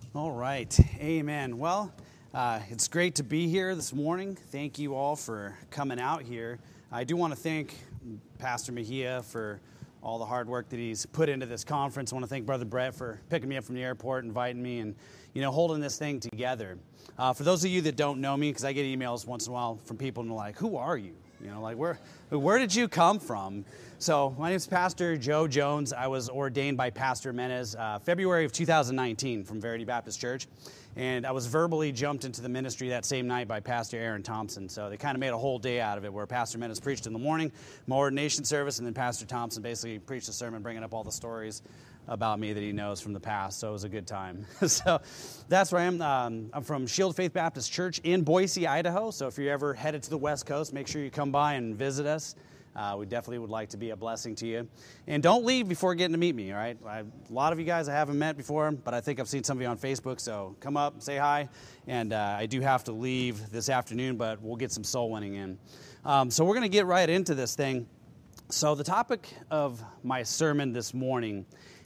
All right. Amen. Well, it's great to be here this morning. Thank you all for coming out here. I do want to thank Pastor Mejia for all the hard work that he's put into this conference. I want to thank Brother Brett for picking me up from the airport, inviting me, and holding this thing together. For those of you that don't know me, because I get emails once in a while from people and they're like, "Who are you?" Where did you come from? So my name is Pastor Joe Jones. I was ordained by Pastor Menez February of 2019 from Verity Baptist Church. And I was verbally jumped into the ministry that same night by Pastor Aaron Thompson. So they kind of made a whole day out of it where Pastor Menez preached in the morning, my ordination service, and then Pastor Thompson basically preached a sermon bringing up all the stories about me that he knows from the past. So it was a good time. So that's where I am. I'm from Shield Faith Baptist Church in Boise, Idaho. So if you're ever headed to the West Coast, make sure you come by and visit us. We definitely would like to be a blessing to you. And don't leave before getting to meet me, all right? A lot of you guys I haven't met before, but I think I've seen some of you on Facebook, so come up, say hi. And I do have to leave this afternoon, but we'll get some soul winning in. So we're going to get right into this thing. So the topic of my sermon this morning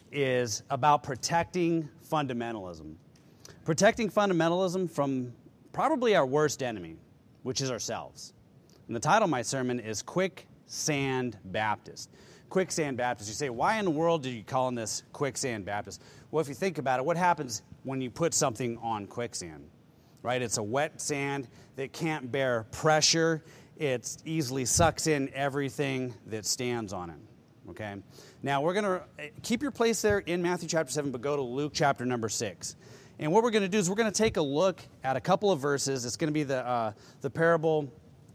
is about protecting fundamentalism. Protecting fundamentalism from probably our worst enemy, which is ourselves. And the title of my sermon is Quicksand Baptist. Quicksand Baptist. You say, why in the world are you calling this Quicksand Baptist? Well, if you think about it, what happens when you put something on quicksand? Right? It's a wet sand that can't bear pressure. It easily sucks in everything that stands on it. Okay? Now, we're going to keep your place there in Matthew chapter 7, but go to Luke chapter number 6. And what we're going to do is we're going to take a look at a couple of verses. It's going to be the parable,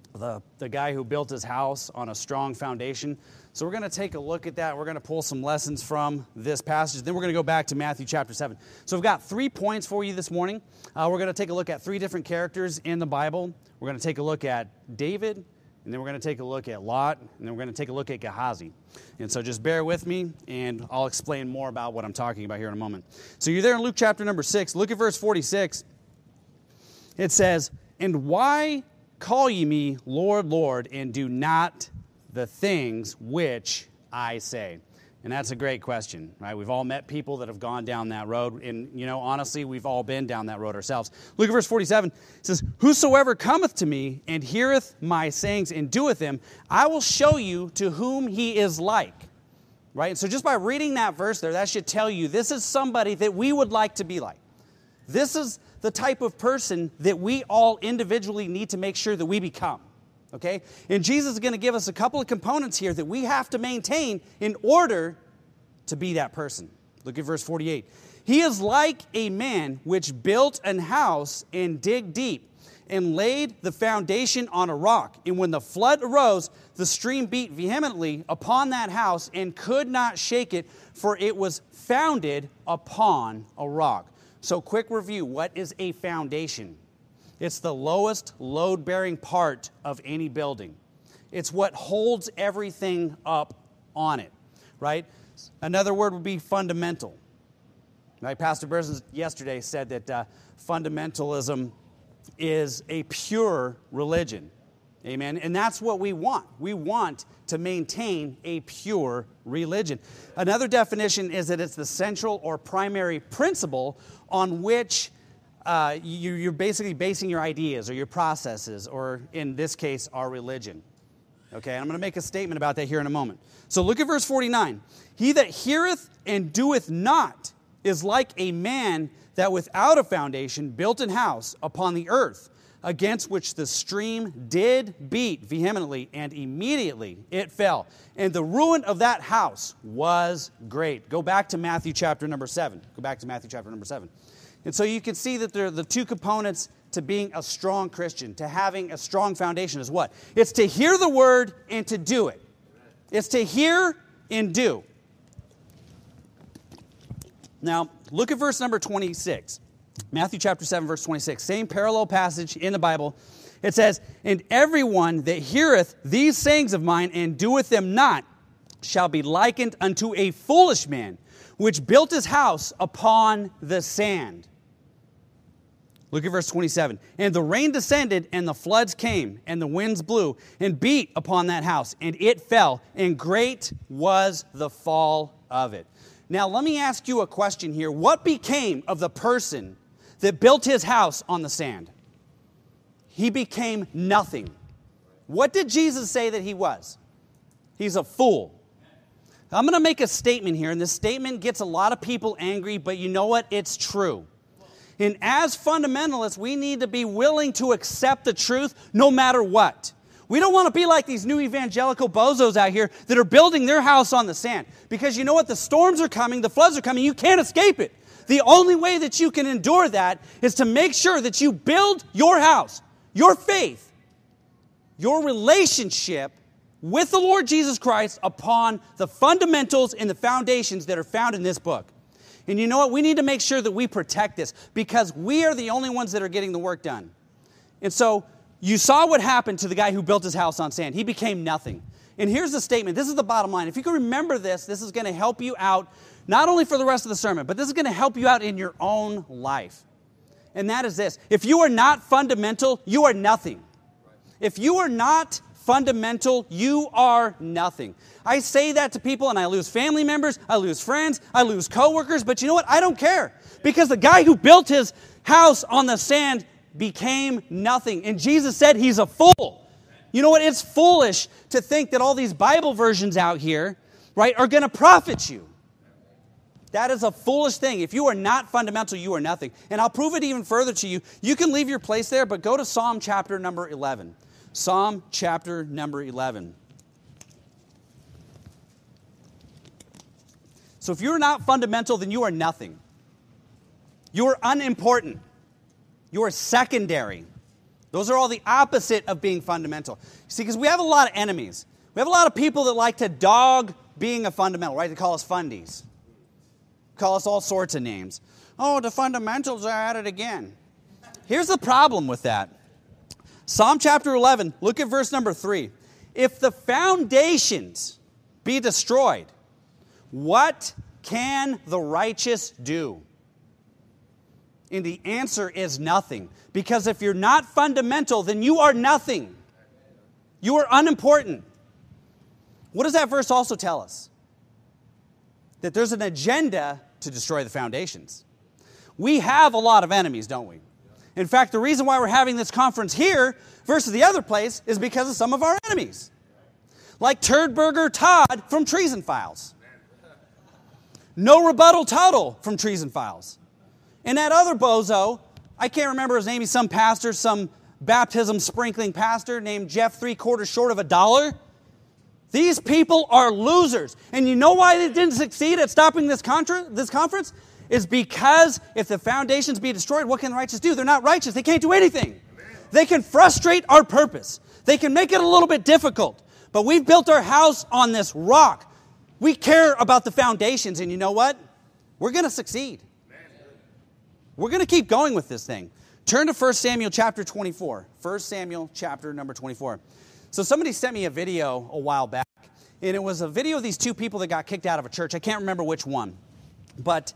the guy who built his house on a strong foundation. So we're going to take a look at that. We're going to pull some lessons from this passage. Then we're going to go back to Matthew chapter 7. So we've got 3 points for you this morning. We're going to take a look at 3 different characters in the Bible. We're going to take a look at David, and then we're going to take a look at Lot, and then we're going to take a look at Gehazi. And so just bear with me, and I'll explain more about what I'm talking about here in a moment. So you're there in Luke chapter number 6. Look at verse 46. It says, "And why call ye me Lord, Lord, and do not the things which I say?" And that's a great question, right? We've all met people that have gone down that road, and, honestly, we've all been down that road ourselves. Look at verse 47. It says, "Whosoever cometh to me and heareth my sayings and doeth them, I will show you to whom he is like." Right? So just by reading that verse there, that should tell you this is somebody that we would like to be like. This is the type of person that we all individually need to make sure that we become. Okay? And Jesus is going to give us a couple of components here that we have to maintain in order to be that person. Look at verse 48. "He is like a man which built an house and digged deep and laid the foundation on a rock. And when the flood arose, the stream beat vehemently upon that house and could not shake it, for it was founded upon a rock." So quick review, what is a foundation? It's the lowest load-bearing part of any building. It's what holds everything up on it, right? Another word would be fundamental. Right? Pastor Burns yesterday said that fundamentalism is a pure religion. Amen? And that's what we want. We want to maintain a pure religion. Another definition is that it's the central or primary principle on which you're basically basing your ideas or your processes, or in this case, our religion. Okay, and I'm going to make a statement about that here in a moment. So look at verse 49. "He that heareth and doeth not is like a man that without a foundation built an house upon the earth, against which the stream did beat vehemently, and immediately it fell. And the ruin of that house was great." Go back to Matthew chapter number 7. Go back to Matthew chapter number 7. And so you can see that there are the 2 components to being a strong Christian, to having a strong foundation is what? It's to hear the word and to do it. It's to hear and do. Now, look at verse number 26. Matthew chapter 7, verse 26. Same parallel passage in the Bible. It says, "And everyone that heareth these sayings of mine and doeth them not shall be likened unto a foolish man, which built his house upon the sand." Look at verse 27. "And the rain descended, and the floods came, and the winds blew, and beat upon that house, and it fell, and great was the fall of it." Now, let me ask you a question here. What became of the person that built his house on the sand? He became nothing. What did Jesus say that he was? He's a fool. I'm going to make a statement here, and this statement gets a lot of people angry, but you know what? It's true. And as fundamentalists, we need to be willing to accept the truth no matter what. We don't want to be like these new evangelical bozos out here that are building their house on the sand. Because you know what? The storms are coming, the floods are coming, you can't escape it. The only way that you can endure that is to make sure that you build your house, your faith, your relationship with the Lord Jesus Christ upon the fundamentals and the foundations that are found in this book. And you know what? We need to make sure that we protect this because we are the only ones that are getting the work done. And so you saw what happened to the guy who built his house on sand. He became nothing. And here's the statement. This is the bottom line. If you can remember this, this is going to help you out not only for the rest of the sermon, but this is going to help you out in your own life. And that is this. If you are not fundamental, you are nothing. If you are not fundamental, you are nothing. I say that to people and I lose family members, I lose friends, I lose coworkers, but you know what? I don't care because the guy who built his house on the sand became nothing. And Jesus said he's a fool. You know what? It's foolish to think that all these Bible versions out here, right, are going to profit you. That is a foolish thing. If you are not fundamental, you are nothing. And I'll prove it even further to you. You can leave your place there, but go to Psalm chapter number 11. Psalm chapter number 11. So if you're not fundamental, then you are nothing. You are unimportant. You are secondary. Those are all the opposite of being fundamental. See, because we have a lot of enemies. We have a lot of people that like to dog being a fundamental, right? They call us fundies. Call us all sorts of names. Oh, the fundamentals are at it again. Here's the problem with that. Psalm chapter 11, look at verse number 3. If the foundations be destroyed, what can the righteous do? And the answer is nothing. Because if you're not fundamental, then you are nothing. You are unimportant. What does that verse also tell us? That there's an agenda to destroy the foundations. We have a lot of enemies, don't we? In fact, the reason why we're having this conference here versus the other place is because of some of our enemies. Like Turdburger Todd from Treason Files. No Rebuttal Tuttle from Treason Files. And that other bozo, I can't remember his name, he's some pastor, some baptism sprinkling pastor named Jeff 3/4 short of $1. These people are losers. And you know why they didn't succeed at stopping this conference? Is because if the foundations be destroyed, what can the righteous do? They're not righteous. They can't do anything. They can frustrate our purpose. They can make it a little bit difficult. But we've built our house on this rock. We care about the foundations. And you know what? We're going to succeed. We're going to keep going with this thing. Turn to 1 Samuel chapter 24. 1 Samuel chapter number 24. So somebody sent me a video a while back. And it was a video of these two people that got kicked out of a church. I can't remember which one. But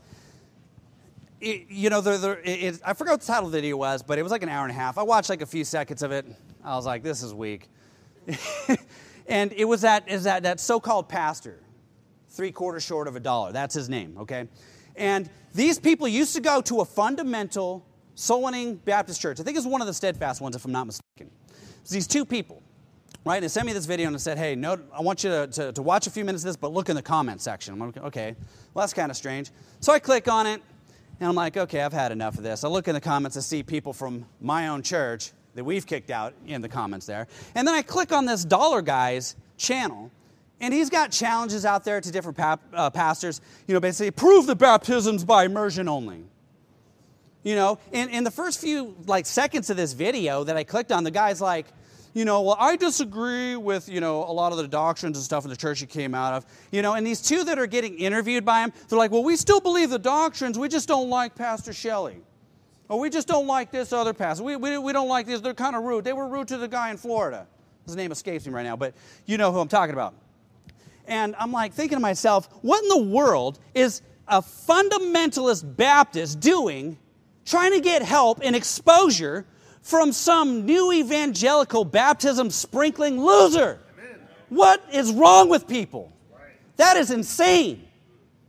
I forgot what the title of the video was, but it was like an hour and a half. I watched like a few seconds of it. I was like, this is weak. And it was that so-called pastor, 3/4 short of $1. That's his name, okay? And these people used to go to a fundamental soul-winning Baptist church. I think it's one of the Steadfast ones, if I'm not mistaken. It's these two people, right? And they sent me this video and they said, hey, no, I want you to watch a few minutes of this, but look in the comment section. I'm like, okay, well, that's kind of strange. So I click on it. And I'm like, okay, I've had enough of this. I look in the comments and see people from my own church that we've kicked out in the comments there. And then I click on this Dollar Guy's channel, and he's got challenges out there to different pastors. Basically, prove the baptisms by immersion only. In the first few seconds of this video that I clicked on, the guy's like, well, I disagree with, a lot of the doctrines and stuff in the church he came out of. And these two that are getting interviewed by him, they're like, well, we still believe the doctrines. We just don't like Pastor Shelley. Or we just don't like this other pastor. We don't like this. They're kind of rude. They were rude to the guy in Florida. His name escapes me right now, but you know who I'm talking about. And I'm like thinking to myself, what in the world is a fundamentalist Baptist doing trying to get help and exposure from some new evangelical baptism sprinkling loser? Amen. What is wrong with people? Right. That is insane.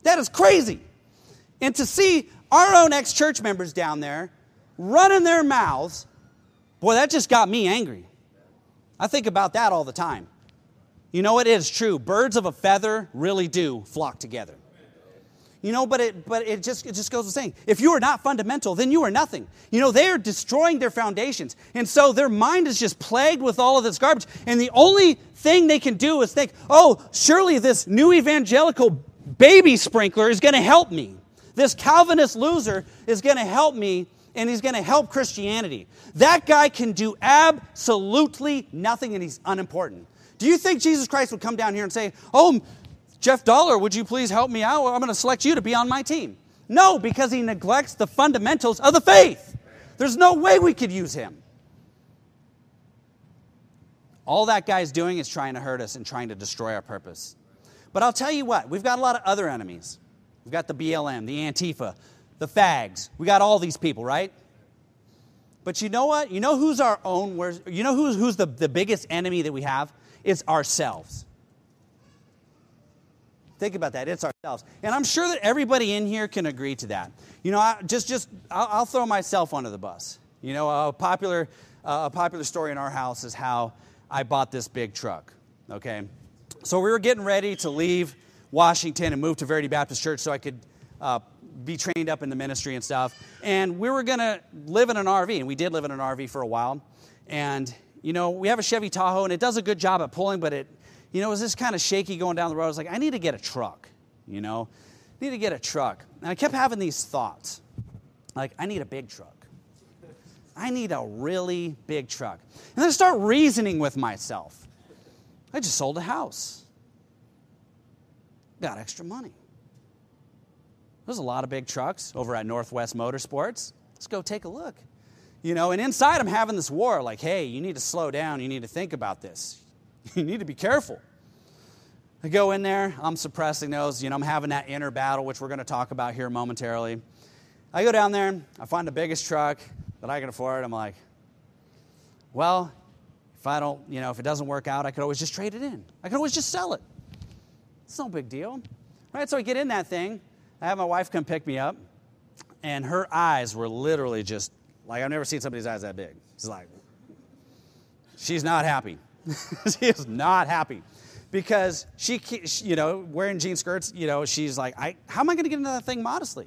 That is crazy. And to see our own ex-church members down there running their mouths, boy, that just got me angry. I think about that all the time. You know, it is true. Birds of a feather really do flock together. You know, but it just goes to saying, if you are not fundamental, then you are nothing. You know, they are destroying their foundations. And so their mind is just plagued with all of this garbage. And the only thing they can do is think, oh, surely this new evangelical baby sprinkler is going to help me. This Calvinist loser is going to help me, and he's going to help Christianity. That guy can do absolutely nothing, and he's unimportant. Do you think Jesus Christ would come down here and say, oh, Jeff Dollar, would you please help me out? I'm going to select you to be on my team. No, because he neglects the fundamentals of the faith. There's no way we could use him. All that guy's doing is trying to hurt us and trying to destroy our purpose. But I'll tell you what, we've got a lot of other enemies. We've got the BLM, the Antifa, the fags. We got all these people, right? But you know what? You know who's our own worst? You know who's the biggest enemy that we have? It's ourselves. Think about that. It's ourselves. And I'm sure that everybody in here can agree to that. You know, I'll throw myself under the bus. You know, a popular story in our house is how I bought this big truck, okay? So we were getting ready to leave Washington and move to Verity Baptist Church so I could be trained up in the ministry and stuff. And we were going to live in an RV, and we did live in an RV for a while. And, you know, we have a Chevy Tahoe, and it does a good job at pulling, but it was just kind of shaky going down the road. I was like, I need to get a truck, you know. I need to get a truck. And I kept having these thoughts. Like, I need a big truck. I need a really big truck. And then I start reasoning with myself. I just sold a house. Got extra money. There's a lot of big trucks over at Northwest Motorsports. Let's go take a look. You know, and inside I'm having this war like, hey, you need to slow down. You need to think about this. You need to be careful. I go in there. I'm suppressing those. You know, I'm having that inner battle, which we're going to talk about here momentarily. I go down there. I find the biggest truck that I can afford. I'm like, well, if it doesn't work out, I could always just trade it in. I could always just sell it. It's no big deal. Right? So I get in that thing. I have my wife come pick me up. And her eyes were literally just, like, I've never seen somebody's eyes that big. It's like, she's not happy. She is not happy. Because she, you know, wearing jean skirts, you know, she's like, how am I going to get into that thing modestly?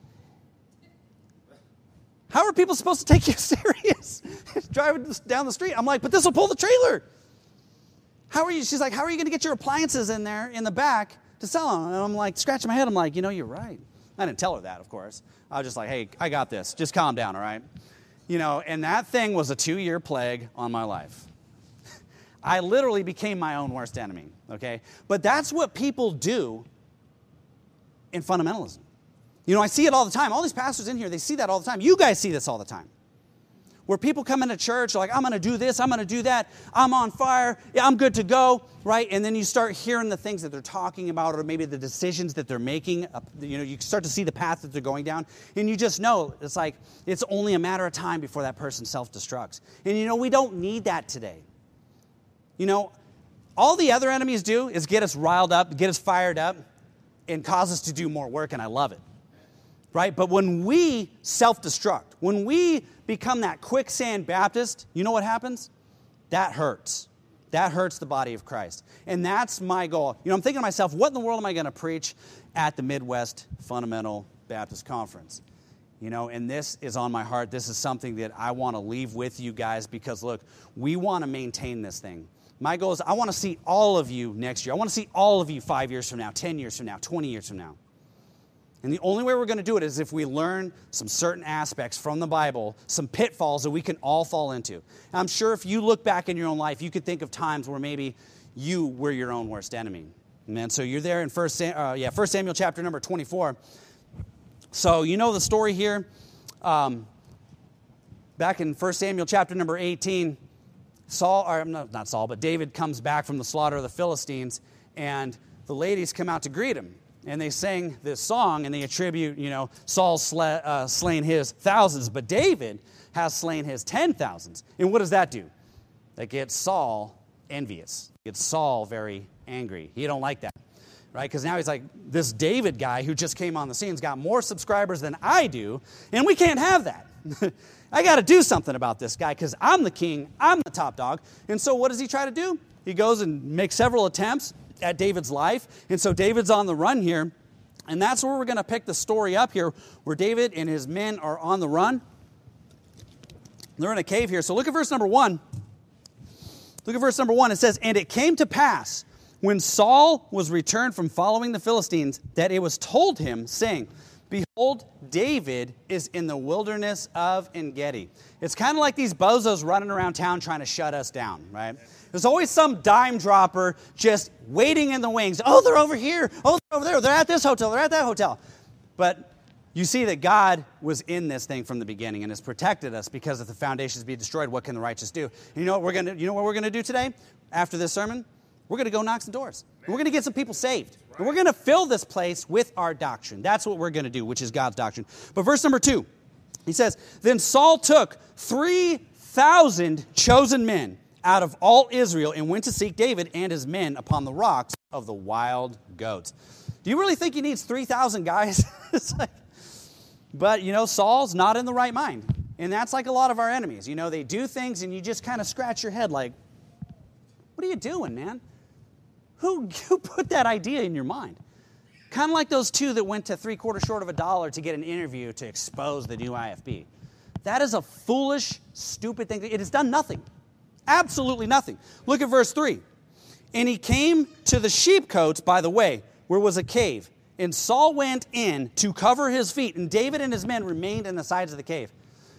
How are people supposed to take you serious? Driving down the street. I'm like, but this will pull the trailer. She's like, how are you going to get your appliances in there in the back to sell them? And I'm like, scratching my head. I'm like, you know, you're right. I didn't tell her that, of course. I was just like, hey, I got this. Just calm down, all right? You know, and that thing was a 2-year plague on my life. I literally became my own worst enemy, okay? But that's what people do in fundamentalism. You know, I see it all the time. All these pastors in here, they see that all the time. You guys see this all the time. Where people come into church, like, I'm going to do this, I'm going to do that, I'm on fire, yeah, I'm good to go, right? And then you start hearing the things that they're talking about or maybe the decisions that they're making. You know, you start to see the path that they're going down. And you just know, it's like, it's only a matter of time before that person self-destructs. And, you know, we don't need that today. You know, all the other enemies do is get us riled up, get us fired up, and cause us to do more work, and I love it. Right? But when we self-destruct, when we become that quicksand Baptist, you know what happens? That hurts. That hurts the body of Christ. And that's my goal. You know, I'm thinking to myself, what in the world am I going to preach at the Midwest Fundamental Baptist Conference? You know, and this is on my heart. This is something that I want to leave with you guys because, look, we want to maintain this thing. My goal is I want to see all of you next year. I want to see all of you 5 years from now, 10 years from now, 20 years from now. And the only way we're going to do it is if we learn some certain aspects from the Bible, some pitfalls that we can all fall into. And I'm sure if you look back in your own life, you could think of times where maybe you were your own worst enemy. And so you're there in 1 Samuel chapter number 24. So you know the story here. Back in 1 Samuel chapter number 18, David comes back from the slaughter of the Philistines, and the ladies come out to greet him. And they sang this song, and they attribute, you know, Saul's slain his thousands, but David has slain his 10,000s. And what does that do? That gets Saul envious. It gets Saul very angry. He don't like that. right? Because now he's like, this David guy who just came on the scene's got more subscribers than I do, and we can't have that. I got to do something about this guy because I'm the king, I'm the top dog. And so what does he try to do? He goes and makes several attempts at David's life. And so David's on the run here. And that's where we're going to pick the story up here, where David and his men are on the run. They're in a cave here. So look at verse number 1. Look at verse number 1. It says, "And it came to pass, when Saul was returned from following the Philistines, that it was told him, saying, Behold, David is in the wilderness of En-gedi." It's kind of like these bozos running around town trying to shut us down, right? There's always some dime dropper just waiting in the wings. Oh, they're over here. Oh, they're over there. They're at this hotel. They're at that hotel. But you see that God was in this thing from the beginning and has protected us, because if the foundations be destroyed, what can the righteous do? And you know what we're going to do today after this sermon? We're going to go knock some doors. And we're going to get some people saved. And we're going to fill this place with our doctrine. That's what we're going to do, which is God's doctrine. But verse number 2, he says, "Then Saul took 3,000 chosen men out of all Israel and went to seek David and his men upon the rocks of the wild goats." Do you really think he needs 3,000 guys? It's like, but, Saul's not in the right mind. And that's like a lot of our enemies. They do things and you just kind of scratch your head like, what are you doing, man? Who put that idea in your mind? Kind of like those two that went to $0.75 short of a dollar to get an interview to expose the new IFB. That is a foolish, stupid thing. It has done nothing. Absolutely nothing. Look at verse 3. "And he came to the sheepcotes by the way, where was a cave. And Saul went in to cover his feet, and David and his men remained in the sides of the cave."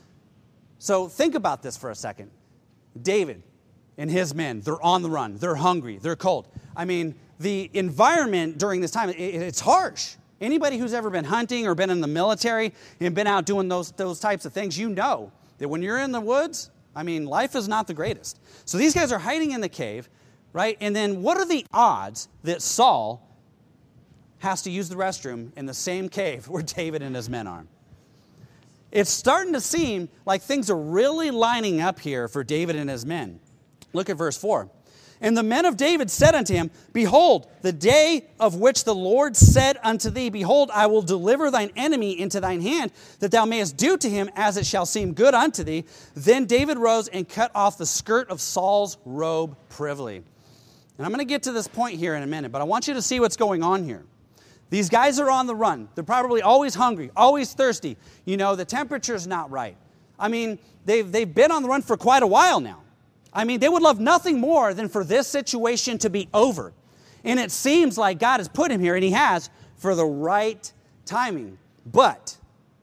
So think about this for a second. David and his men, they're on the run. They're hungry. They're cold. I mean, the environment during this time, it's harsh. Anybody who's ever been hunting or been in the military and been out doing those types of things, you know that when you're in the woods, life is not the greatest. So these guys are hiding in the cave, right? And then what are the odds that Saul has to use the restroom in the same cave where David and his men are? It's starting to seem like things are really lining up here for David and his men. Look at verse 4. "And the men of David said unto him, Behold, the day of which the Lord said unto thee, Behold, I will deliver thine enemy into thine hand, that thou mayest do to him as it shall seem good unto thee. Then David rose and cut off the skirt of Saul's robe privily." And I'm going to get to this point here in a minute, but I want you to see what's going on here. These guys are on the run. They're probably always hungry, always thirsty. The temperature's not right. They've been on the run for quite a while now. They would love nothing more than for this situation to be over. And it seems like God has put him here, and he has, for the right timing. But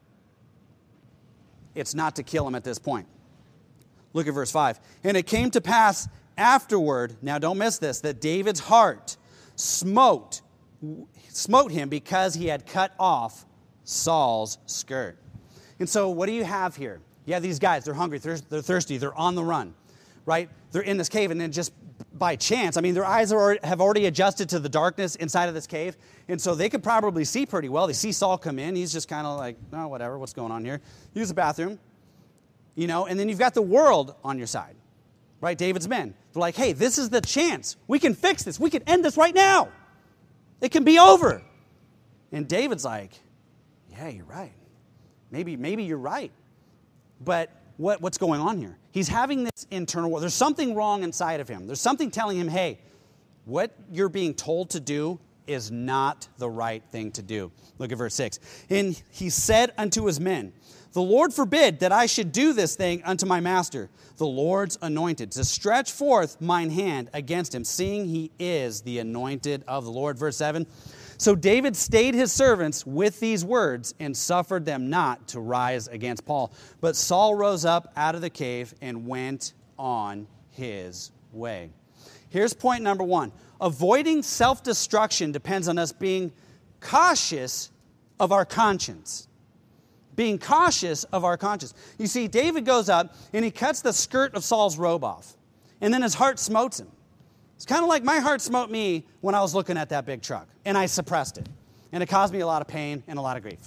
it's not to kill him at this point. Look at verse 5. "And it came to pass afterward," now don't miss this, "that David's heart smote him because he had cut off Saul's skirt." And so what do you have here? You have these guys, they're hungry, they're thirsty, they're on the run. Right? They're in this cave, and then just by chance, their eyes have already adjusted to the darkness inside of this cave, and so they could probably see pretty well. They see Saul come in. He's just kind of like, oh, whatever, what's going on here? Use the bathroom. And then you've got the world on your side, right? David's men. They're like, hey, this is the chance. We can fix this. We can end this right now. It can be over. And David's like, yeah, you're right. Maybe you're right. But what's going on here? He's having this internal war. There's something wrong inside of him. There's something telling him, hey, what you're being told to do is not the right thing to do. Look at verse 6. "And he said unto his men, The Lord forbid that I should do this thing unto my master, the Lord's anointed, to stretch forth mine hand against him, seeing he is the anointed of the Lord." Verse 7. "So David stayed his servants with these words and suffered them not to rise against Paul. But Saul rose up out of the cave and went on his way." Here's point number 1. Avoiding self-destruction depends on us being cautious of our conscience. Being cautious of our conscience. You see, David goes up and he cuts the skirt of Saul's robe off. And then his heart smotes him. It's kind of like my heart smote me when I was looking at that big truck, and I suppressed it. And it caused me a lot of pain and a lot of grief.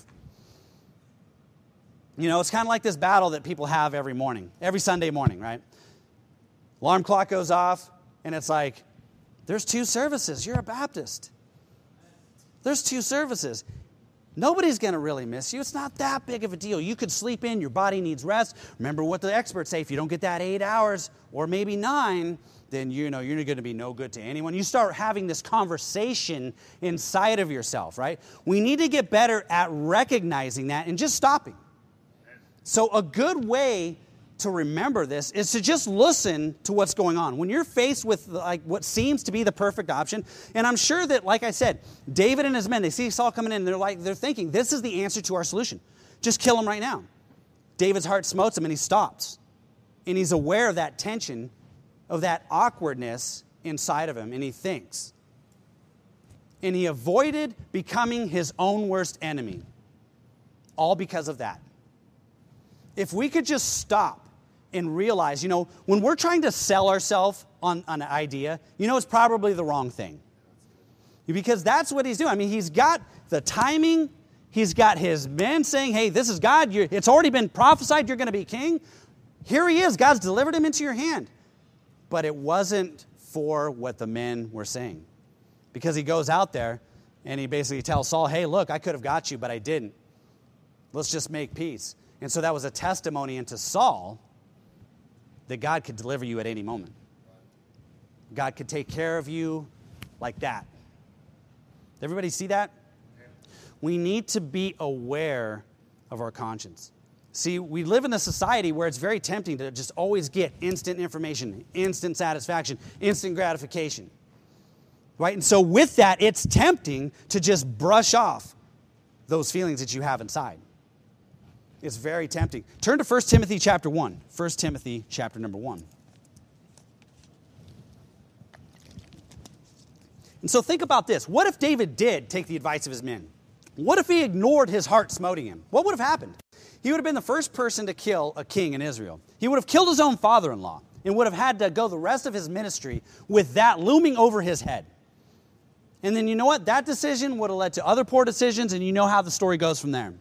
It's kind of like this battle that people have every morning, every Sunday morning, right? Alarm clock goes off, and it's like, there's 2 services. You're a Baptist. There's 2 services. Nobody's going to really miss you. It's not that big of a deal. You could sleep in. Your body needs rest. Remember what the experts say. If you don't get that 8 hours or maybe 9, then you're going to be no good to anyone. You start having this conversation inside of yourself, right? We need to get better at recognizing that and just stopping. So a good way to remember this is to just listen to what's going on. When you're faced with what seems to be the perfect option, and I'm sure that, like I said, David and his men, they see Saul coming in, and they're thinking, this is the answer to our solution. Just kill him right now. David's heart smotes him, and he stops. And he's aware of that tension, of that awkwardness inside of him, and he thinks. And he avoided becoming his own worst enemy, all because of that. If we could just stop and realize, when we're trying to sell ourselves on an idea, it's probably the wrong thing. Because that's what he's doing. I mean, he's got the timing. He's got his men saying, hey, this is God. It's already been prophesied you're going to be king. Here he is. God's delivered him into your hand. But it wasn't for what the men were saying. Because he goes out there and he basically tells Saul, hey, look, I could have got you, but I didn't. Let's just make peace. And so that was a testimony into Saul that God could deliver you at any moment. God could take care of you like that. Everybody see that? We need to be aware of our conscience. See, we live in a society where it's very tempting to just always get instant information, instant satisfaction, instant gratification. Right? And so with that, it's tempting to just brush off those feelings that you have inside. It's very tempting. Turn to 1 Timothy chapter 1. 1 Timothy chapter number 1. And so think about this. What if David did take the advice of his men? What if he ignored his heart smoting him? What would have happened? He would have been the first person to kill a king in Israel. He would have killed his own father-in-law and would have had to go the rest of his ministry with that looming over his head. And then you know what? That decision would have led to other poor decisions, and you know how the story goes from there.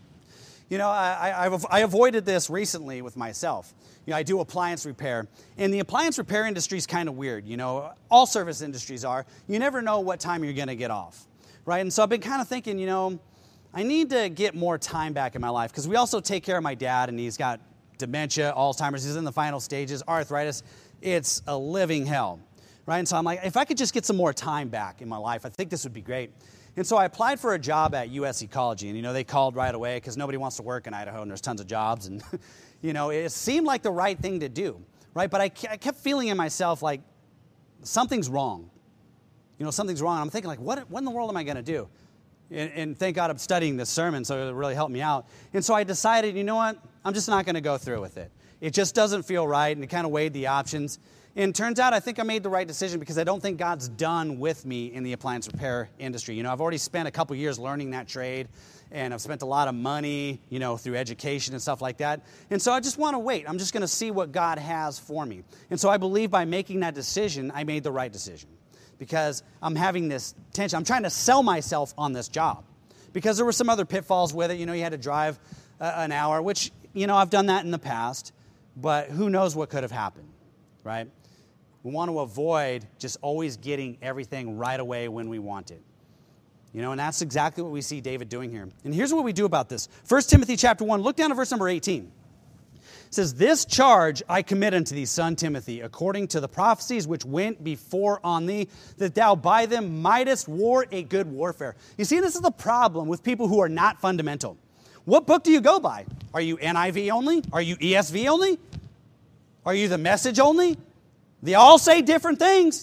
I avoided this recently with myself. I do appliance repair, and the appliance repair industry is kind of weird. All service industries are. You never know what time you're going to get off, right? And so I've been kind of thinking, I need to get more time back in my life because we also take care of my dad, and he's got dementia, Alzheimer's. He's in the final stages, arthritis. It's a living hell, right? And so I'm like, if I could just get some more time back in my life, I think this would be great. And so I applied for a job at US Ecology, and, they called right away because nobody wants to work in Idaho, and there's tons of jobs, and, it seemed like the right thing to do, right? But I kept feeling in myself like something's wrong. Something's wrong. I'm thinking like, what in the world am I going to do? And thank God I'm studying this sermon, so it really helped me out. And so I decided, you know what? I'm just not going to go through with it. It just doesn't feel right, and it kind of weighed the options. And it turns out I think I made the right decision because I don't think God's done with me in the appliance repair industry. I've already spent a couple years learning that trade, and I've spent a lot of money, through education and stuff like that. And so I just want to wait. I'm just going to see what God has for me. And so I believe by making that decision, I made the right decision because I'm having this tension. I'm trying to sell myself on this job because there were some other pitfalls with it. You had to drive an hour, which, I've done that in the past, but who knows what could have happened, right? We want to avoid just always getting everything right away when we want it. And that's exactly what we see David doing here. And here's what we do about this. 1 Timothy chapter 1, look down to verse number 18. It says, this charge I commit unto thee, son Timothy, according to the prophecies which went before on thee, that thou by them mightest war a good warfare. You see, this is the problem with people who are not fundamental. What book do you go by? Are you NIV only? Are you ESV only? Are you the Message only? They all say different things.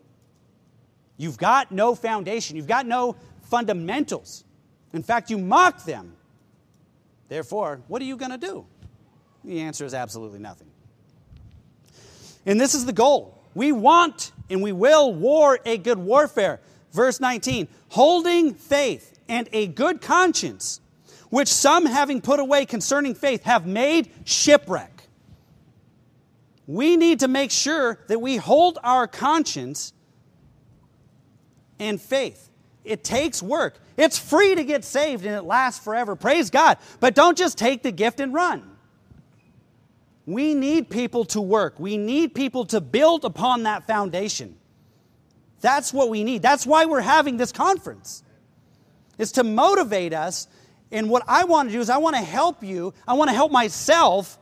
You've got no foundation. You've got no fundamentals. In fact, you mock them. Therefore, what are you going to do? The answer is absolutely nothing. And this is the goal. We want and we will war a good warfare. Verse 19, holding faith and a good conscience, which some having put away concerning faith have made shipwreck. We need to make sure that we hold our conscience and faith. It takes work. It's free to get saved and it lasts forever. Praise God. But don't just take the gift and run. We need people to work. We need people to build upon that foundation. That's what we need. That's why we're having this conference. It's to motivate us. And what I want to do is I want to help you. I want to help myself.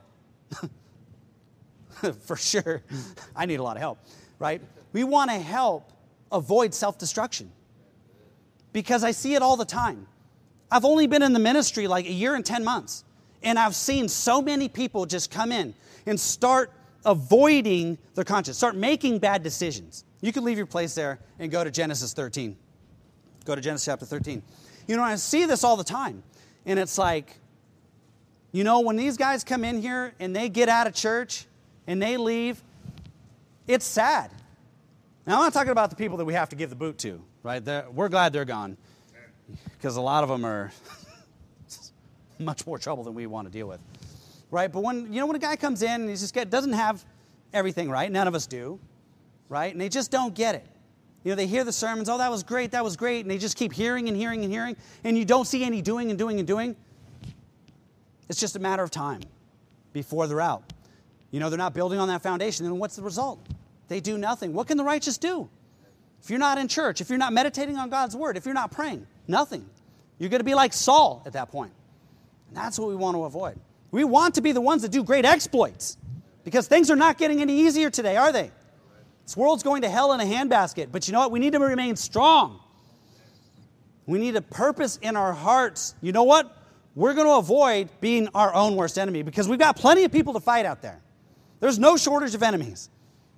For sure. I need a lot of help, right? We want to help avoid self-destruction. Because I see it all the time. I've only been in the ministry like a year and 10 months. And I've seen so many people just come in and start avoiding their conscience, start making bad decisions. You can leave your place there and go to Genesis 13. Go to Genesis chapter 13. You know, I see this all the time. And it's like, you know, when these guys come in here and they get out of church and they leave, it's sad. Now, I'm not talking about the people that we have to give the boot to, right? We're glad they're gone because a lot of them are much more trouble than we want to deal with, right? But when a guy comes in and he just doesn't have everything right, none of us do, right? And they just don't get it. You know, they hear the sermons, oh, that was great, and they just keep hearing and hearing and hearing, and you don't see any doing and doing and doing. It's just a matter of time before they're out. You know, they're not building on that foundation, and what's the result? They do nothing. What can the righteous do? If you're not in church, if you're not meditating on God's word, if you're not praying, nothing. You're going to be like Saul at that point. And that's what we want to avoid. We want to be the ones that do great exploits because things are not getting any easier today, are they? This world's going to hell in a handbasket. But you know what? We need to remain strong. We need a purpose in our hearts. You know what? We're going to avoid being our own worst enemy because we've got plenty of people to fight out there. There's no shortage of enemies.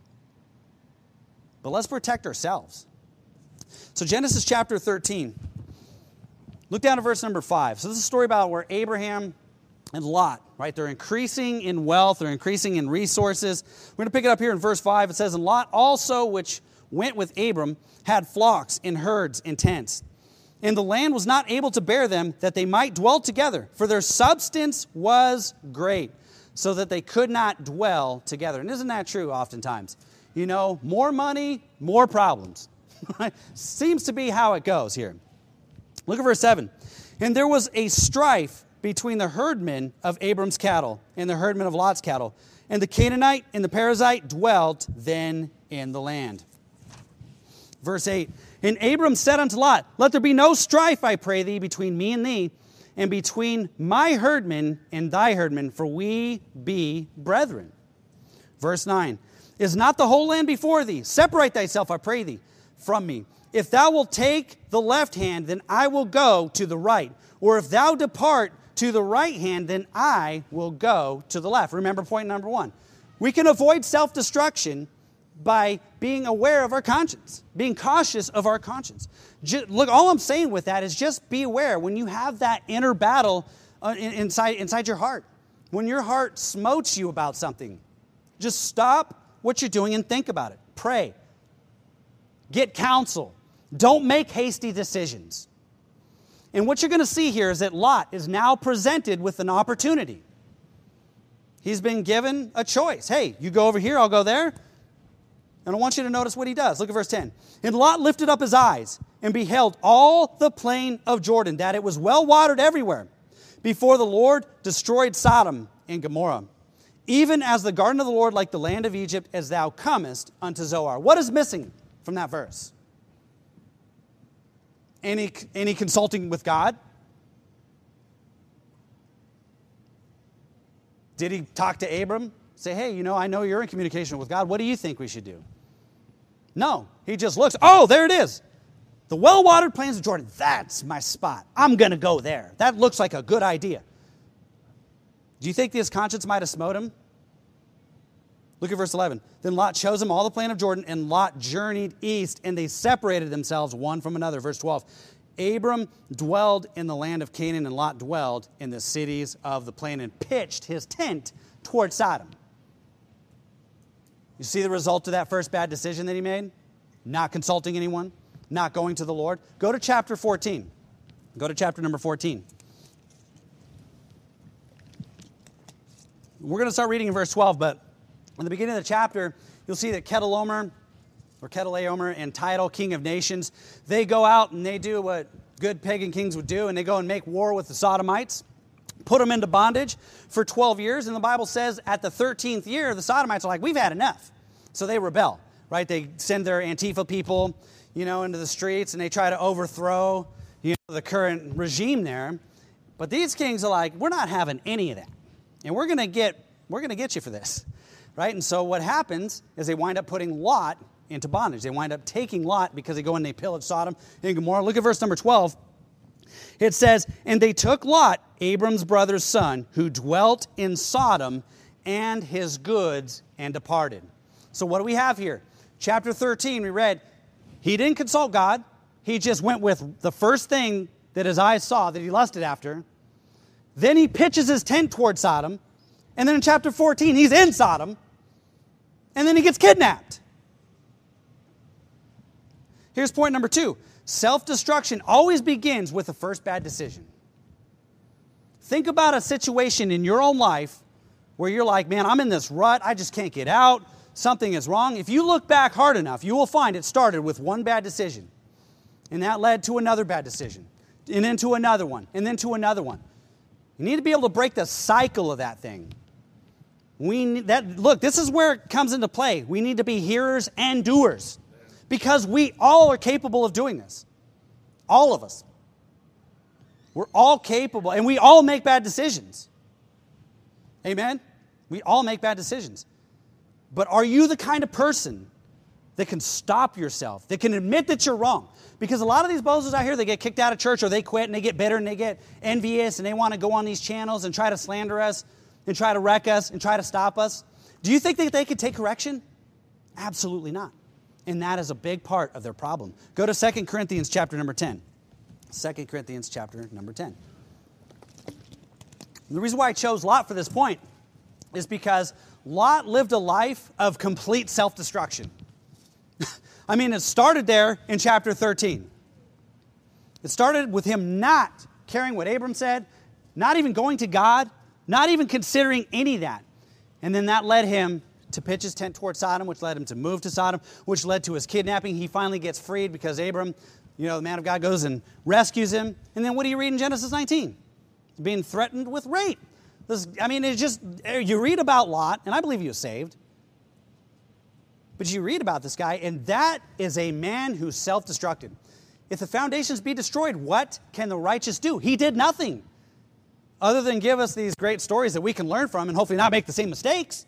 But let's protect ourselves. So Genesis chapter 13. Look down to verse number 5. So this is a story about where Abraham and Lot, right? They're increasing in wealth. They're increasing in resources. We're going to pick it up here in verse 5. It says, and Lot also, which went with Abram, had flocks and herds and tents. And the land was not able to bear them, that they might dwell together. For their substance was great, so that they could not dwell together. And isn't that true oftentimes? You know, more money, more problems. Seems to be how it goes here. Look at verse 7. And there was a strife between the herdmen of Abram's cattle and the herdmen of Lot's cattle. And the Canaanite and the Perizzite dwelt then in the land. Verse 8. And Abram said unto Lot, let there be no strife, I pray thee, between me and thee, and between my herdmen and thy herdmen, for we be brethren. Verse 9. Is not the whole land before thee? Separate thyself, I pray thee, from me. If thou wilt take the left hand, then I will go to the right. Or if thou depart to the right hand, then I will go to the left. Remember point number 1. We can avoid self-destruction by being aware of our conscience, being cautious of our conscience. Look, all I'm saying with that is just be aware when you have that inner battle inside your heart. When your heart smotes you about something, just stop what you're doing and think about it. Pray. Get counsel. Don't make hasty decisions. And what you're going to see here is that Lot is now presented with an opportunity. He's been given a choice. Hey, you go over here, I'll go there. And I want you to notice what he does. Look at verse 10. And Lot lifted up his eyes and beheld all the plain of Jordan, that it was well watered everywhere, before the Lord destroyed Sodom and Gomorrah, even as the garden of the Lord, like the land of Egypt, as thou comest unto Zoar. What is missing from that verse? Any consulting with God? Did he talk to Abram? Say, hey, you know, I know you're in communication with God. What do you think we should do? No. He just looks, oh, there it is. The well-watered plains of Jordan. That's my spot. I'm going to go there. That looks like a good idea. Do you think his conscience might have smote him? Look at verse 11. Then Lot chose him all the plain of Jordan, and Lot journeyed east, and they separated themselves one from another. Verse 12. Abram dwelled in the land of Canaan, and Lot dwelled in the cities of the plain, and pitched his tent toward Sodom. You see the result of that first bad decision that he made? Not consulting anyone, not going to the Lord. Go to chapter 14. Go to chapter number 14. We're going to start reading in verse 12, but in the beginning of the chapter, you'll see that Chedorlaomer and Tidal, king of nations, they go out and they do what good pagan kings would do, and they go and make war with the Sodomites, put them into bondage for 12 years, and the Bible says at the 13th year, the Sodomites are like, we've had enough. So they rebel, right? They send their Antifa people, into the streets, and they try to overthrow the current regime there. But these kings are like, we're not having any of that. And we're going to get you for this. Right? And so what happens is they wind up putting Lot into bondage. They wind up taking Lot because they go and they pillage Sodom and Gomorrah. Look at verse number 12. It says, and they took Lot, Abram's brother's son, who dwelt in Sodom, and his goods, and departed. So what do we have here? Chapter 13, we read, he didn't consult God. He just went with the first thing that his eyes saw, that he lusted after. Then he pitches his tent toward Sodom. And then in chapter 14, he's in Sodom. And then he gets kidnapped. Here's point number 2. Self-destruction always begins with the first bad decision. Think about a situation in your own life where you're like, man, I'm in this rut. I just can't get out. Something is wrong. If you look back hard enough, you will find it started with one bad decision. And that led to another bad decision. And then to another one. And then to another one. You need to be able to break the cycle of that thing. Look, this is where it comes into play. We need to be hearers and doers. Because we all are capable of doing this. All of us. We're all capable. And we all make bad decisions. Amen? We all make bad decisions. But are you the kind of person that can stop yourself, that can admit that you're wrong? Because a lot of these bozos out here, they get kicked out of church or they quit and they get bitter and they get envious and they want to go on these channels and try to slander us and try to wreck us and try to stop us. Do you think that they could take correction? Absolutely not. And that is a big part of their problem. Go to 2 Corinthians chapter number 10. 2 Corinthians chapter number 10. The reason why I chose Lot for this point is because Lot lived a life of complete self-destruction. I mean, it started there in chapter 13. It started with him not caring what Abram said, not even going to God, not even considering any of that. And then that led him to pitch his tent toward Sodom, which led him to move to Sodom, which led to his kidnapping. He finally gets freed because Abram, the man of God, goes and rescues him. And then what do you read in Genesis 19? Being threatened with rape. You read about Lot, and I believe he was saved. But you read about this guy, and that is a man who's self-destructed. If the foundations be destroyed, what can the righteous do? He did nothing other than give us these great stories that we can learn from and hopefully not make the same mistakes.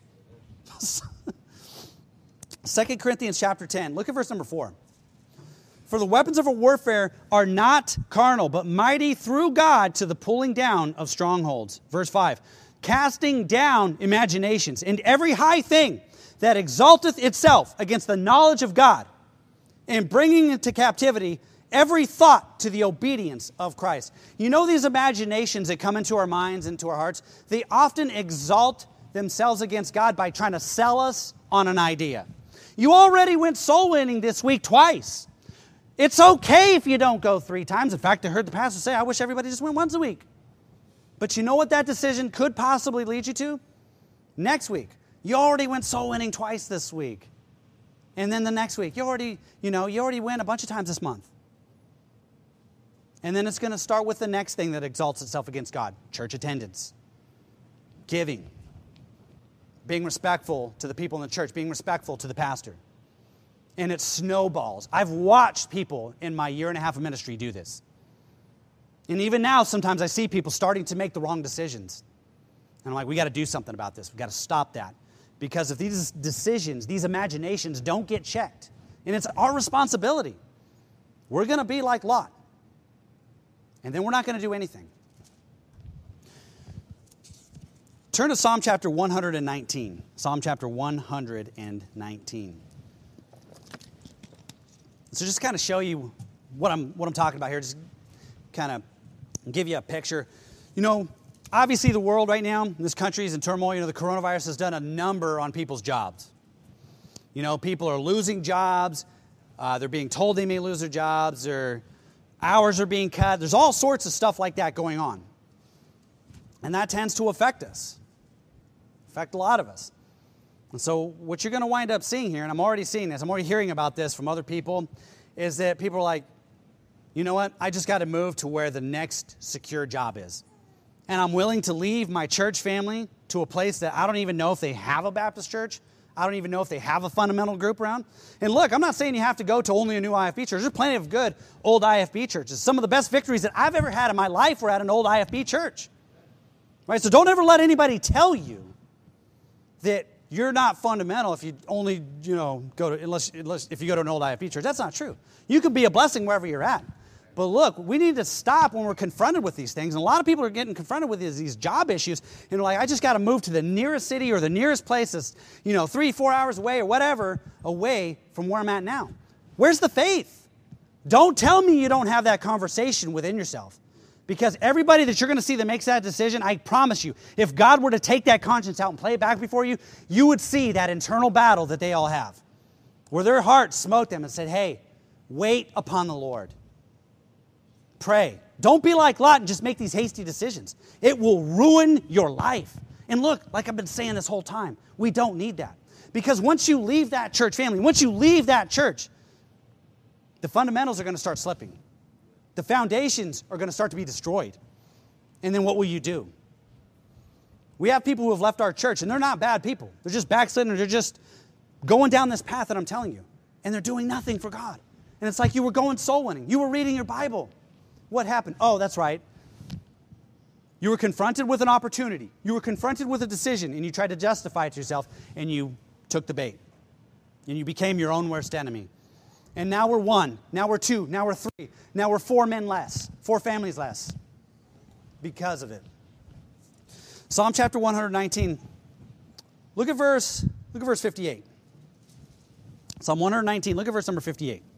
2 Corinthians chapter 10, look at verse number 4. For the weapons of our warfare are not carnal, but mighty through God to the pulling down of strongholds. Verse 5, casting down imaginations and every high thing that exalteth itself against the knowledge of God, and bringing into captivity every thought to the obedience of Christ. You know, these imaginations that come into our minds, into our hearts, they often exalt themselves against God by trying to sell us on an idea. You already went soul winning this week twice. It's okay if you don't go 3 times. In fact, I heard the pastor say, I wish everybody just went once a week. But you know what that decision could possibly lead you to? Next week. You already went soul winning twice this week. And then the next week, you already went a bunch of times this month. And then it's going to start with the next thing that exalts itself against God. Church attendance. Giving. Being respectful to the people in the church. Being respectful to the pastor. And it snowballs. I've watched people in my 1.5 years of ministry do this. And even now, sometimes I see people starting to make the wrong decisions. And I'm like, we got to do something about this. We got to stop that. Because if these decisions, these imaginations don't get checked, and it's our responsibility, we're going to be like Lot. And then we're not going to do anything. Turn to Psalm chapter 119. Psalm chapter 119. So just kind of show you what I'm talking about here. Just kind of give you a picture. Obviously the world right now, this country is in turmoil. The coronavirus has done a number on people's jobs. People are losing jobs. They're being told they may lose their jobs. Their hours are being cut. There's all sorts of stuff like that going on. And that tends to affect us. Affect a lot of us. And so what you're going to wind up seeing here, and I'm already seeing this, I'm already hearing about this from other people, is that people are like, you know what, I just got to move to where the next secure job is. And I'm willing to leave my church family to a place that I don't even know if they have a Baptist church. I don't even know if they have a fundamental group around. And look, I'm not saying you have to go to only a new IFB church. There's plenty of good old IFB churches. Some of the best victories that I've ever had in my life were at an old IFB church. Right? So don't ever let anybody tell you that you're not fundamental if you only, go to, unless if you go to an old IFB church. That's not true. You can be a blessing wherever you're at. But look, we need to stop when we're confronted with these things. And a lot of people are getting confronted with these job issues. And they're like, I just got to move to the nearest city or the nearest place that's, 3-4 hours away or whatever, away from where I'm at now. Where's the faith? Don't tell me you don't have that conversation within yourself. Because everybody that you're going to see that makes that decision, I promise you, if God were to take that conscience out and play it back before you, you would see that internal battle that they all have. Where their heart smote them and said, hey, wait upon the Lord. Pray. Don't be like Lot and just make these hasty decisions. It will ruin your life. And look, like I've been saying this whole time, we don't need that. Because once you leave that church family, once you leave that church, the fundamentals are going to start slipping. The foundations are going to start to be destroyed. And then what will you do? We have people who have left our church, and they're not bad people. They're just backsliding, or they're just going down this path that I'm telling you. And they're doing nothing for God. And it's like you were going soul winning. You were reading your Bible. What happened? Oh, that's right. You were confronted with an opportunity. You were confronted with a decision, and you tried to justify it to yourself, and you took the bait. And you became your own worst enemy. And now we're 1, now we're 2, now we're 3, now we're 4 men less, 4 families less because of it. Psalm chapter 119. Look at verse 58. Psalm 119, look at verse number 58. It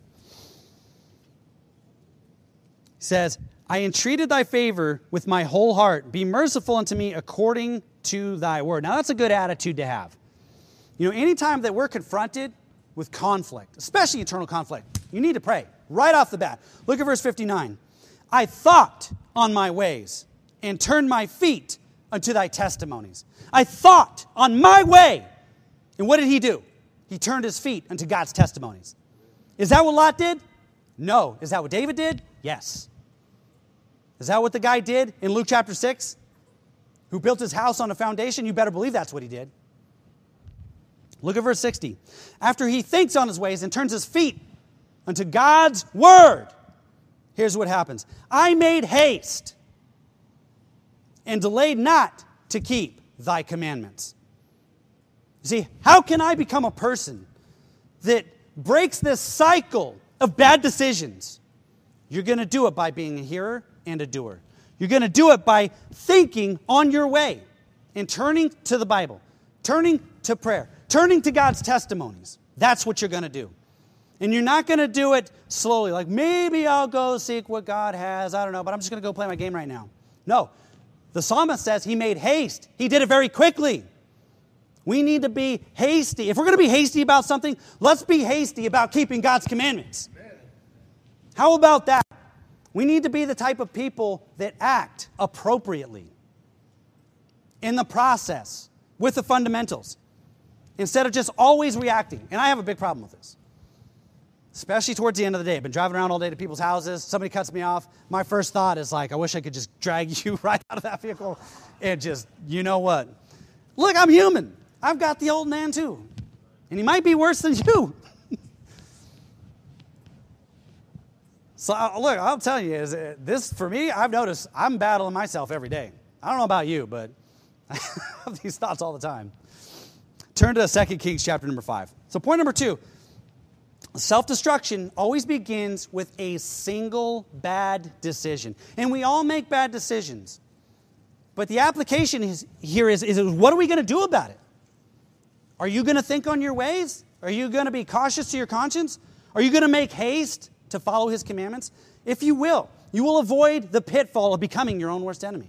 says, I entreated thy favor with my whole heart. Be merciful unto me according to thy word. Now that's a good attitude to have. Anytime that we're confronted with conflict, especially internal conflict, you need to pray right off the bat. Look at verse 59. I thought on my ways and turned my feet unto thy testimonies. I thought on my way. And what did he do? He turned his feet unto God's testimonies. Is that what Lot did? No. Is that what David did? Yes. Is that what the guy did in Luke chapter 6? Who built his house on a foundation? You better believe that's what he did. Look at verse 60. After he thinks on his ways and turns his feet unto God's word, here's what happens. I made haste and delayed not to keep thy commandments. You see, how can I become a person that breaks this cycle of bad decisions? You're going to do it by being a hearer and a doer. You're going to do it by thinking on your way and turning to the Bible, turning to prayer, turning to God's testimonies. That's what you're going to do. And you're not going to do it slowly, like maybe I'll go seek what God has. I don't know, but I'm just going to go play my game right now. No. The psalmist says he made haste. He did it very quickly. We need to be hasty. If we're going to be hasty about something, let's be hasty about keeping God's commandments. How about that? We need to be the type of people that act appropriately in the process with the fundamentals, instead of just always reacting. And I have a big problem with this, especially towards the end of the day. I've been driving around all day to people's houses. Somebody cuts me off. My first thought is like, I wish I could just drag you right out of that vehicle and just, you know what? Look, I'm human. I've got the old man too. And he might be worse than you. So look, I'll tell you, this for me, I've noticed I'm battling myself every day. I don't know about you, but I have these thoughts all the time. Turn to 2 Kings chapter number 5. So point number 2, self-destruction always begins with a single bad decision. And we all make bad decisions. But the application is what are we going to do about it? Are you going to think on your ways? Are you going to be cautious to your conscience? Are you going to make haste to follow his commandments? If you will avoid the pitfall of becoming your own worst enemy.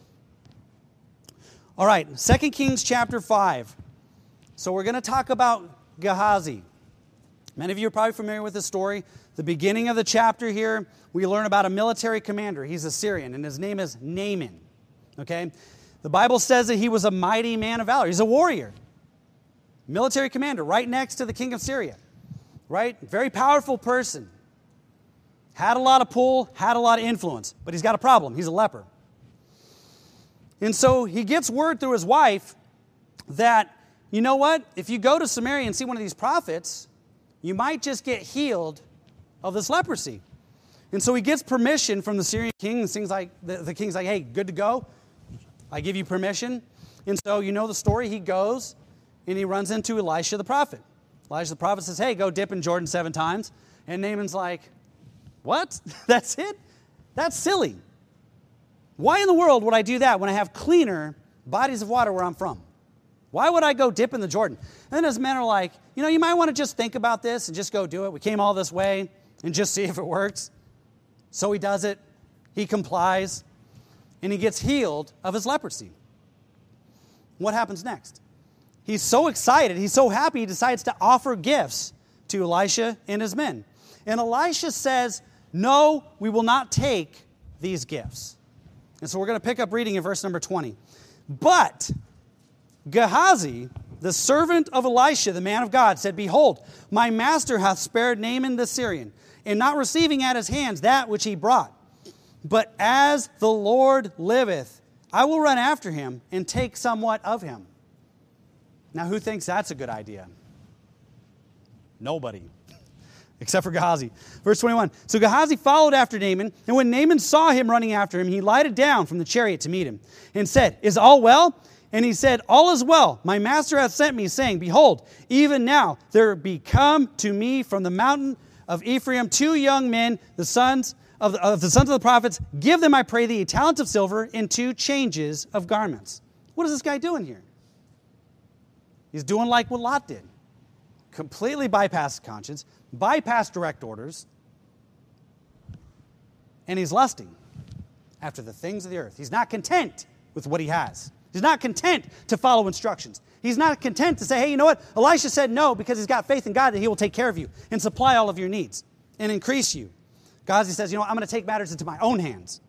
All right, 2 Kings chapter 5. So we're going to talk about Gehazi. Many of you are probably familiar with this story. The beginning of the chapter here, we learn about a military commander. He's a Syrian, and his name is Naaman. Okay? The Bible says that he was a mighty man of valor. He's a warrior. Military commander, right next to the king of Syria. Right? Very powerful person. Had a lot of pull, had a lot of influence. But he's got a problem. He's a leper. And so he gets word through his wife that you know what? If you go to Samaria and see one of these prophets, you might just get healed of this leprosy. And so he gets permission from the Syrian king. The king's like, hey, good to go. I give you permission. And so you know the story. He goes and he runs into Elisha the prophet. Elisha the prophet says, hey, go dip in Jordan 7 times. And Naaman's like, what? That's it? That's silly. Why in the world would I do that when I have cleaner bodies of water where I'm from? Why would I go dip in the Jordan? And then his men are like, you might want to just think about this and just go do it. We came all this way and just see if it works. So he does it. He complies. And he gets healed of his leprosy. What happens next? He's so excited. He's so happy. He decides to offer gifts to Elisha and his men. And Elisha says, no, we will not take these gifts. And so we're going to pick up reading in verse number 20. But Gehazi, the servant of Elisha, the man of God, said, behold, my master hath spared Naaman the Syrian, and not receiving at his hands that which he brought. But as the Lord liveth, I will run after him and take somewhat of him. Now, who thinks that's a good idea? Nobody, except for Gehazi. Verse 21, so Gehazi followed after Naaman, and when Naaman saw him running after him, he lighted down from the chariot to meet him, and said, is all well? And he said, all is well. My master hath sent me, saying, behold, even now there be come to me from the mountain of Ephraim 2 young men, the sons of the prophets. Give them, I pray thee, a talent of silver and 2 changes of garments. What is this guy doing here? He's doing like what Lot did. Completely bypassed conscience, bypassed direct orders, and he's lusting after the things of the earth. He's not content with what he has. He's not content to follow instructions. He's not content to say, hey, you know what? Elisha said no because he's got faith in God that he will take care of you and supply all of your needs and increase you. Gehazi says, I'm going to take matters into my own hands.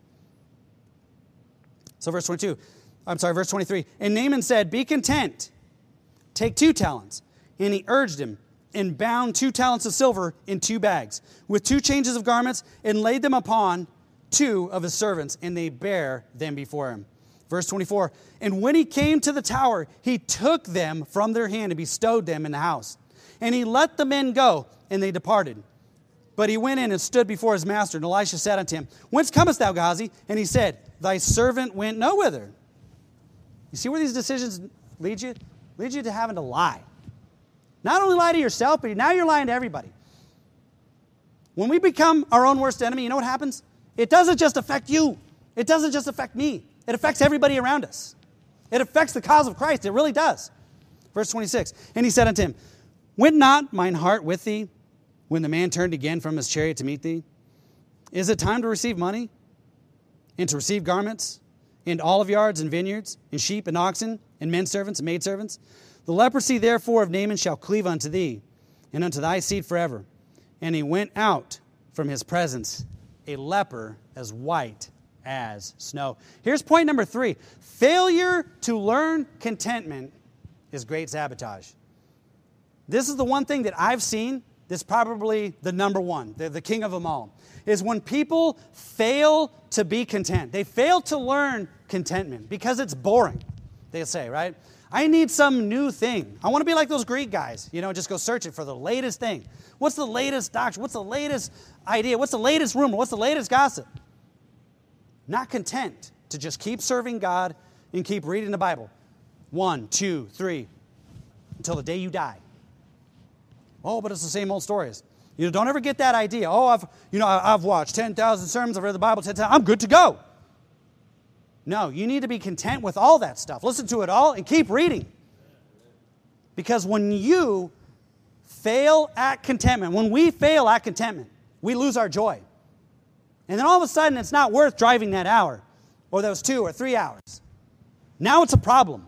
So verse 23. And Naaman said, be content. Take 2 talents. And he urged him and bound 2 talents of silver in 2 bags with 2 changes of garments and laid them upon 2 of his servants, and they bare them before him. Verse 24, and when he came to the tower, he took them from their hand and bestowed them in the house. And he let the men go, and they departed. But he went in and stood before his master, and Elisha said unto him, whence comest thou, Gehazi? And he said, thy servant went no whither. You see where these decisions lead you? Lead you to having to lie. Not only lie to yourself, but now you're lying to everybody. When we become our own worst enemy, you know what happens? It doesn't just affect you. It doesn't just affect me. It affects everybody around us. It affects the cause of Christ. It really does. Verse 26, and he said unto him, went not mine heart with thee when the man turned again from his chariot to meet thee? Is it time to receive money and to receive garments and olive yards and vineyards and sheep and oxen and men servants and maid servants? The leprosy therefore of Naaman shall cleave unto thee and unto thy seed forever. And he went out from his presence, a leper as white as snow. Here's point number 3. Failure to learn contentment is great sabotage. This is the one thing that I've seen that's probably the number one, the king of them all, is when people fail to be content. They fail to learn contentment because it's boring, they say, right? I need some new thing. I want to be like those Greek guys, just go searching for the latest thing. What's the latest doctrine? What's the latest idea? What's the latest rumor? What's the latest gossip? Not content to just keep serving God and keep reading the Bible. 1, 2, 3, until the day you die. Oh, but it's the same old stories. Don't ever get that idea. Oh, I've watched 10,000 sermons. I've read the Bible 10,000. I'm good to go. No, you need to be content with all that stuff. Listen to it all and keep reading. Because when you fail at contentment, when we fail at contentment, we lose our joy. And then all of a sudden, it's not worth driving that hour or those 2 or 3 hours. Now it's a problem.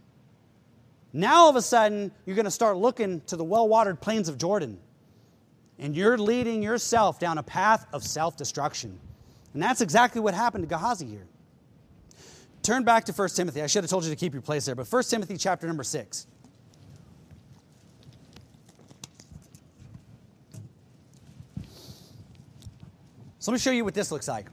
Now all of a sudden, you're going to start looking to the well-watered plains of Jordan. And you're leading yourself down a path of self-destruction. And that's exactly what happened to Gehazi here. Turn back to 1 Timothy. I should have told you to keep your place there. But 1 Timothy chapter number 6. So let me show you what this looks like.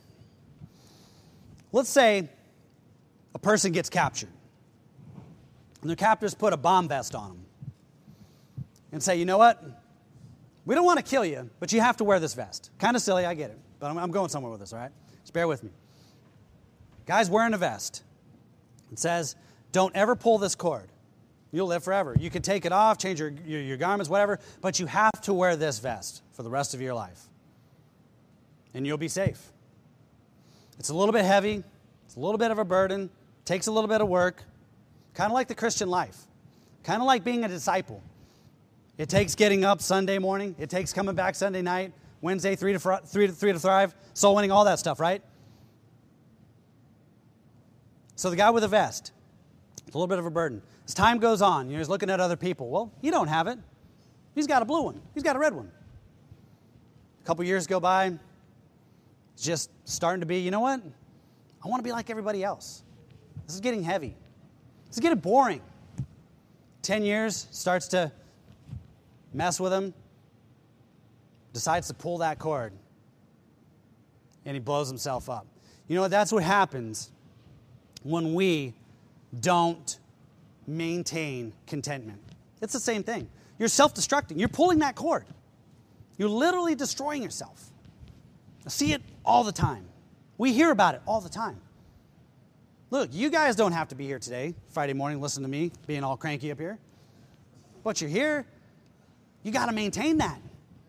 Let's say a person gets captured. And their captors put a bomb vest on them and say, you know what? We don't want to kill you, but you have to wear this vest. Kind of silly, I get it. But I'm going somewhere with this, all right? Just bear with me. Guy's wearing a vest. It says, don't ever pull this cord. You'll live forever. You can take it off, change your garments, whatever, but you have to wear this vest for the rest of your life. And you'll be safe. It's a little bit heavy. It's a little bit of a burden. Takes a little bit of work. Kind of like the Christian life. Kind of like being a disciple. It takes getting up Sunday morning. It takes coming back Sunday night. Wednesday, 3 to thrive. Soul winning, all that stuff, right? So the guy with the vest, it's a little bit of a burden. As time goes on, he's looking at other people. Well, you don't have it. He's got a blue one. He's got a red one. A couple years go by. It's just starting to be, you know what? I want to be like everybody else. This is getting heavy. This is getting boring. 10 years, starts to mess with him. Decides to pull that cord. And he blows himself up. You know what? That's what happens when we don't maintain contentment. It's the same thing. You're self-destructing. You're pulling that cord. You're literally destroying yourself. I see it all the time. We hear about it all the time. Look, you guys don't have to be here today, Friday morning, listen to me being all cranky up here. But you're here. You got to maintain that.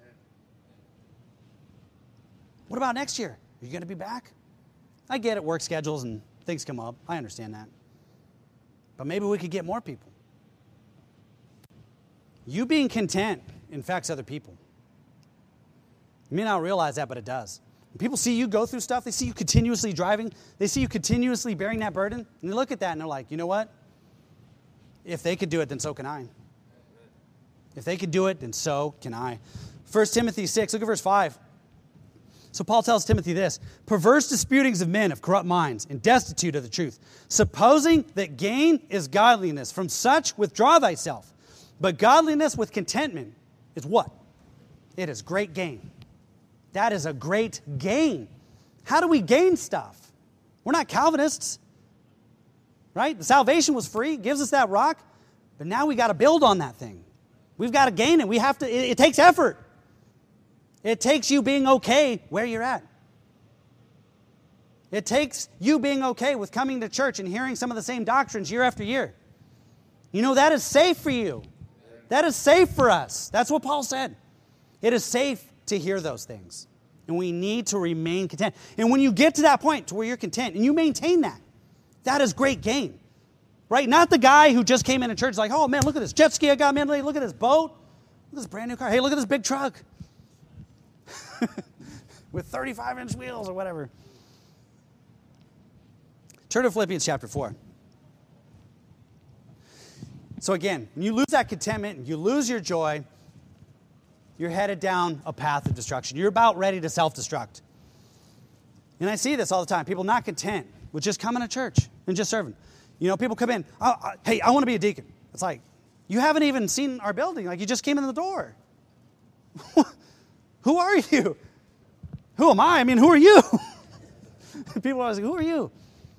What about next year? Are you going to be back? I get it, work schedules and things come up. I understand that. But maybe we could get more people. You being content infects other people. You may not realize that, but it does. When people see you go through stuff, they see you continuously driving, they see you continuously bearing that burden, and they look at that and they're like, you know what? If they could do it, then so can I. If they could do it, then so can I. 1 Timothy 6, look at verse 5. So Paul tells Timothy this, perverse disputings of men of corrupt minds and destitute of the truth, supposing that gain is godliness. From such withdraw thyself. But godliness with contentment is what? It is great gain. That is a great gain. How do we gain stuff? We're not Calvinists, right? The salvation was free, gives us that rock, but now we got to build on that thing. We've got to gain it. We have to. It takes effort. It takes you being okay where you're at. It takes you being okay with coming to church and hearing some of the same doctrines year after year. You know, that is safe for you. That is safe for us. That's what Paul said. It is safe to hear those things. And we need to remain content. And when you get to that point to where you're content and you maintain that, that is great gain. Right? Not the guy who just came into church like, oh man, look at this jet ski I got, man. Look at this boat. Look at this brand new car. Hey, look at this big truck. With 35-inch wheels or whatever. Turn to Philippians chapter 4. So again, when you lose that contentment, you lose your joy, you're headed down a path of destruction. You're about ready to self-destruct. And I see this all the time. People not content with just coming to church and just serving. You know, people come in, hey, I want to be a deacon. It's like, you haven't even seen our building. Like, you just came in the door. Who are you? Who am I? I mean, who are you? People are always like, who are you?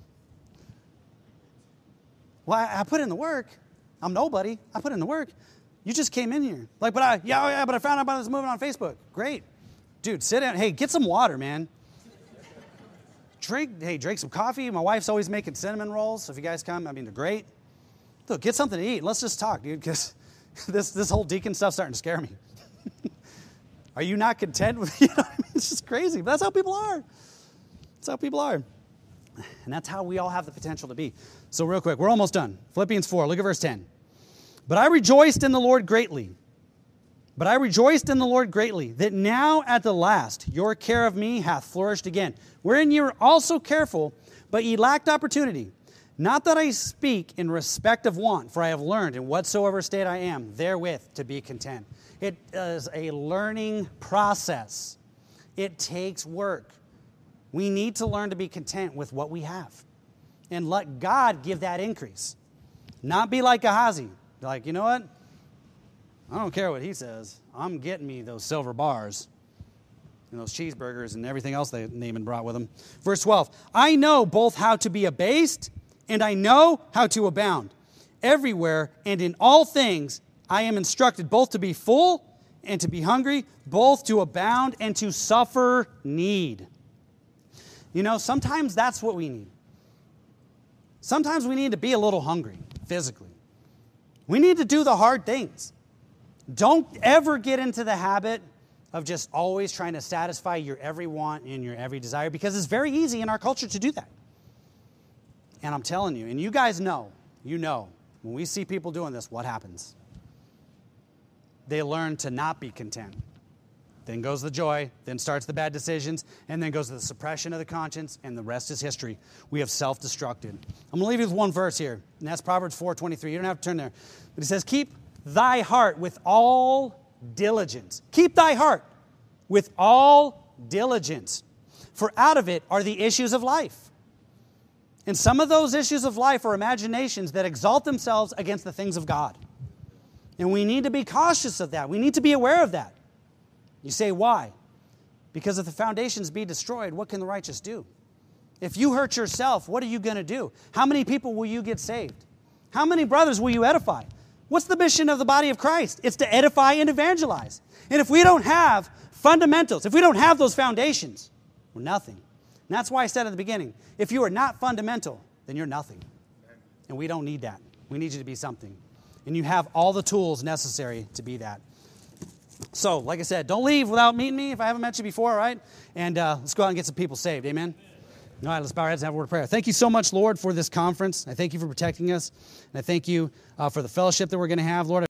Well, I put in the work. I'm nobody. I put in the work. You just came in here. Like, but I found out about this movement on Facebook. Great. Dude, sit down. Hey, get some water, man. Drink some coffee. My wife's always making cinnamon rolls. So if you guys come, I mean, they're great. Look, get something to eat. Let's just talk, dude, because this whole deacon stuff's starting to scare me. Are you not content with, you know what I mean? It's just crazy. But that's how people are. That's how people are. And that's how we all have the potential to be. So real quick, we're almost done. Philippians 4, look at verse 10. But I rejoiced in the Lord greatly. That now at the last your care of me hath flourished again, wherein ye were also careful, but ye lacked opportunity. Not that I speak in respect of want, for I have learned in whatsoever state I am, therewith to be content. It is a learning process. It takes work. We need to learn to be content with what we have and let God give that increase. Not be like Gehazi. Like, you know what? I don't care what he says. I'm getting me those silver bars and those cheeseburgers and everything else they Naaman brought with him. Verse 12, I know both how to be abased and I know how to abound. everywhere, and in all things I am instructed both to be full and to be hungry, both to abound and to suffer need. You know, sometimes that's what we need. Sometimes we need to be a little hungry physically. We need to do the hard things. Don't ever get into the habit of just always trying to satisfy your every want and your every desire, because it's very easy in our culture to do that. And I'm telling you, and you guys know, when we see people doing this, what happens? They learn to not be content. Then goes the joy, then starts the bad decisions, and then goes the suppression of the conscience, and the rest is history. We have self-destructed. I'm going to leave you with one verse here, and that's Proverbs 4:23. You don't have to turn there. But it says, keep thy heart with all diligence. Keep thy heart with all diligence, for out of it are the issues of life. And some of those issues of life are imaginations that exalt themselves against the things of God. And we need to be cautious of that. We need to be aware of that. You say, why? Because if the foundations be destroyed, what can the righteous do? If you hurt yourself, what are you going to do? How many people will you get saved? How many brothers will you edify? What's the mission of the body of Christ? It's to edify and evangelize. And if we don't have fundamentals, if we don't have those foundations, we're nothing. And that's why I said at the beginning, if you are not fundamental, then you're nothing. And we don't need that. We need you to be something. And you have all the tools necessary to be that. So, like I said, don't leave without meeting me if I haven't met you before, all right? And let's go out and get some people saved. Amen? All right, let's bow our heads and have a word of prayer. Thank you so much, Lord, for this conference. I thank you for protecting us. And I thank you for the fellowship that we're going to have, Lord.